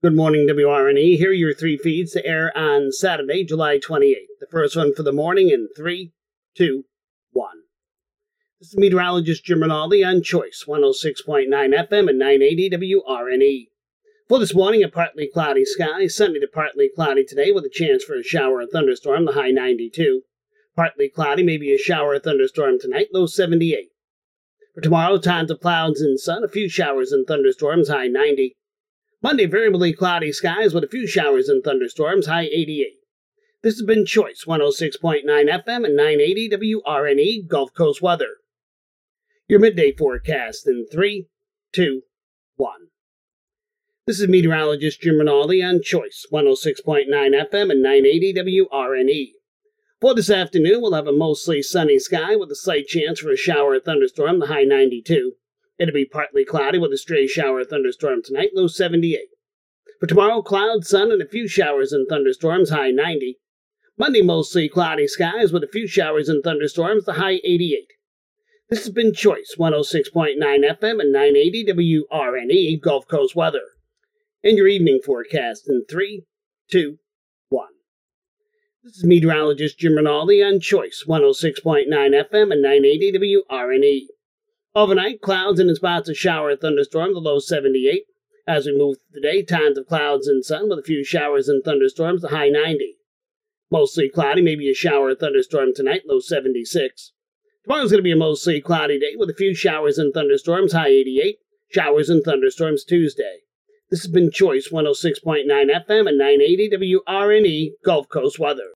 Good morning, WRNE. Here are your three feeds to air on Saturday, July 28th. The first one for the morning in 3, 2, 1. This is meteorologist Jim Rinaldi on Choice 106.9 FM and 980 WRNE. For this morning, a partly cloudy sky, sunny to partly cloudy today with a chance for a shower or thunderstorm, the high 92. Partly cloudy, maybe a shower or thunderstorm tonight, low 78. For tomorrow, times of clouds and sun, a few showers and thunderstorms, high 90. Monday, variably cloudy skies with a few showers and thunderstorms, high 88. This has been Choice 106.9 FM and 980 WRNE Gulf Coast weather. Your midday forecast in 3, 2, 1. This is meteorologist Jim Rinaldi on Choice 106.9 FM and 980 WRNE. For this afternoon, we'll have a mostly sunny sky with a slight chance for a shower or thunderstorm, the high 92. It'll be partly cloudy with a stray shower or thunderstorm tonight, low 78. For tomorrow, clouds, sun, and a few showers and thunderstorms, high 90. Monday, mostly cloudy skies with a few showers and thunderstorms, the high 88. This has been Choice 106.9 FM and 980 WRNE Gulf Coast weather. And your evening forecast in 3, 2, 1. This is meteorologist Jim Rinaldi on Choice 106.9 FM and 980 WRNE. Overnight, clouds and in spots of shower or thunderstorm, the low 78. As we move through the day, times of clouds and sun with a few showers and thunderstorms, the high 90. Mostly cloudy, maybe a shower or thunderstorm tonight, low 76. Tomorrow's going to be a mostly cloudy day with a few showers and thunderstorms, high 88. Showers and thunderstorms Tuesday. This has been Choice 106.9 FM and 980 WRNE Gulf Coast weather.